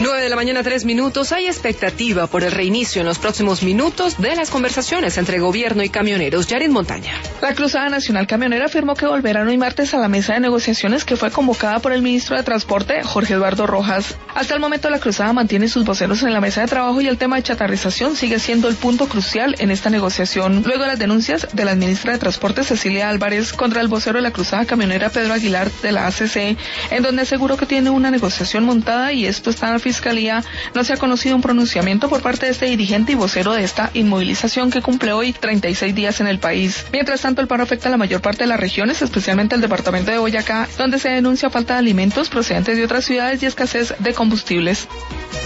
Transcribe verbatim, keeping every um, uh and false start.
nueve de la mañana, tres minutos. Hay expectativa por el reinicio en los próximos minutos de las conversaciones entre gobierno y camioneros. Yarin Montaña. La Cruzada Nacional Camionera afirmó que volverán hoy martes a la mesa de negociaciones que fue convocada por el ministro de Transporte, Jorge Eduardo Rojas. Hasta el momento la Cruzada mantiene sus voceros en la mesa de trabajo y el tema de chatarrización sigue siendo el punto crucial en esta negociación. Luego de las denuncias de la ministra de Transporte, Cecilia Álvarez, contra el vocero de la Cruzada Camionera, Pedro Aguilar, de la A C C, en donde aseguró que tiene una negociación montada y esto está en la Fiscalía, no se ha conocido un pronunciamiento por parte de este dirigente y vocero de esta inmovilización que cumple hoy treinta y seis días en el país. Mientras tanto, el paro afecta a la mayor parte de las regiones, especialmente el departamento de Boyacá, donde se denuncia falta de alimentos procedentes de otras ciudades y escasez de combustibles.